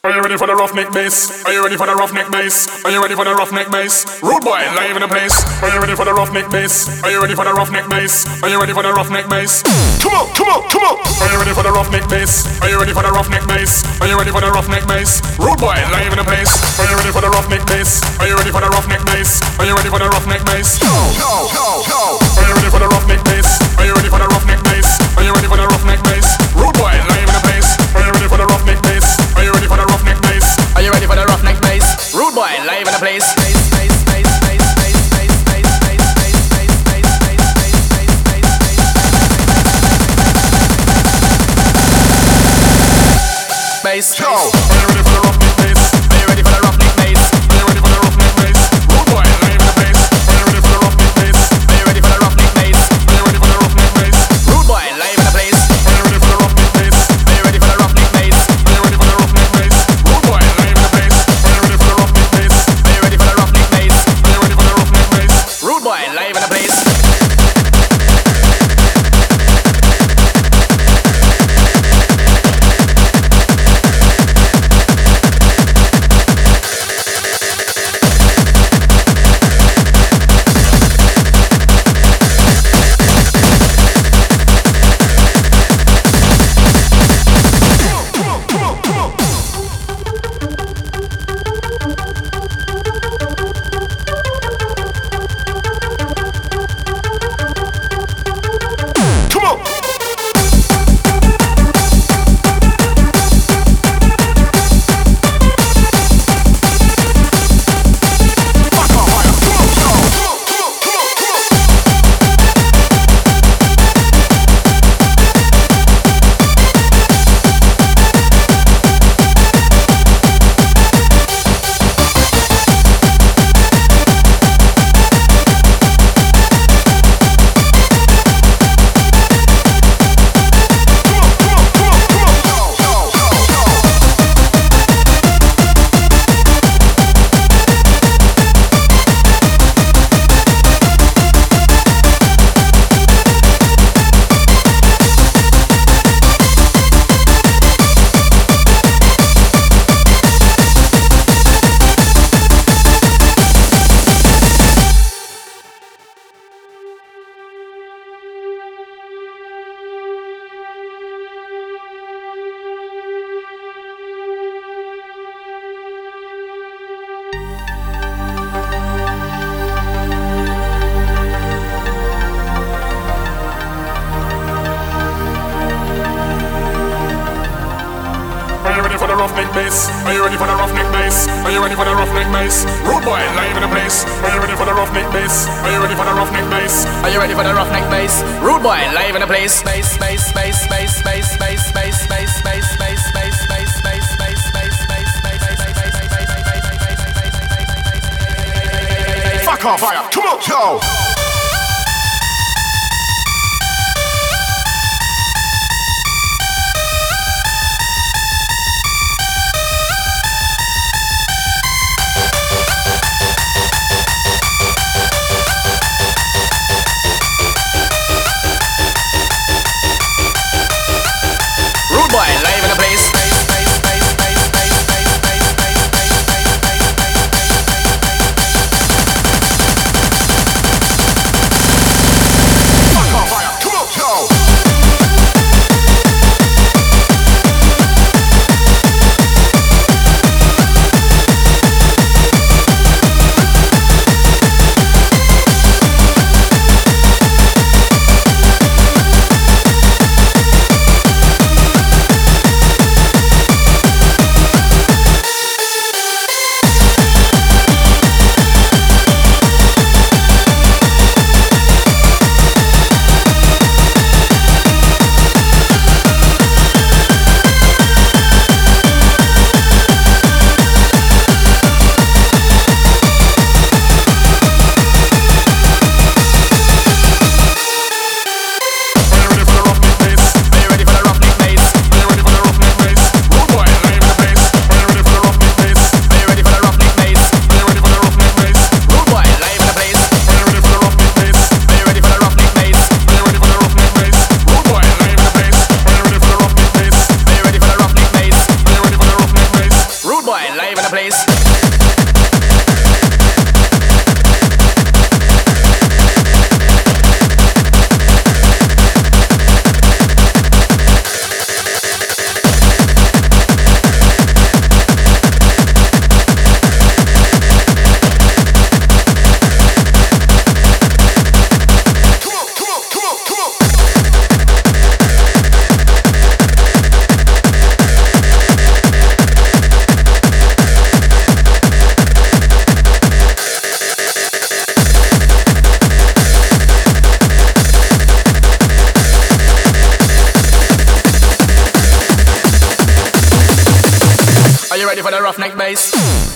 Are you ready for the roughneck bass? Are you ready for the roughneck bass? Are you ready for the roughneck bass? Rude boy, live in the place. Are you ready for the roughneck bass? Are you ready for the roughneck bass? Are you ready for the roughneck bass? Come on, come on, come on! Are you ready for the roughneck bass? Are you ready for the roughneck bass? Are you ready for the roughneck bass? Rude boy, live in the place. Are you ready for the roughneck bass? Are you ready for the roughneck bass? Are you ready for the roughneck bass? Go, go, go, go! Are you ready for the roughneck bass? Are you ready for the roughneck bass? Are you ready for the roughneck bass? Rude boy, live in the place. Are you ready for the roughneck bass? Are you ready for the roughneck bass? Are you ready for the roughneck bass? Rude boy, live in the place. Bass. Go! Are you ready for the roughneck bass? Are you ready for the roughneck bass? Are you ready for the roughneck bass? Rude boy, live in the place. Are you ready for the roughneck bass? Are you ready for the roughneck bass? Are you ready for the roughneck bass? Rude boy, live in the place. Are you ready for the roughneck bass? Are you ready for the roughneck bass? Are you ready for the roughneck bass? Rude boy, live in the place. Are you ready for the roughneck bass? Are you ready for the roughneck bass? Are you ready for the roughneck bass? Rude boy, live in the place. Are you ready for the roughneck bass? Are you ready for the roughneck bass? Are you ready for the roughneck bass? Rude boy, live in the place. Are you ready for the roughneck bass? Are you ready for the roughneck bass? Are you ready for the roughneck bass? Rude boy, live in the place. Bass, bass, bass, bass, bass, bass, bass, bass, bass, bass, bass, bass, bass, bass, bass. Fuck off, fire! Come on, go! Rude boy, live in the place. the place. Are you ready for the roughneck bass?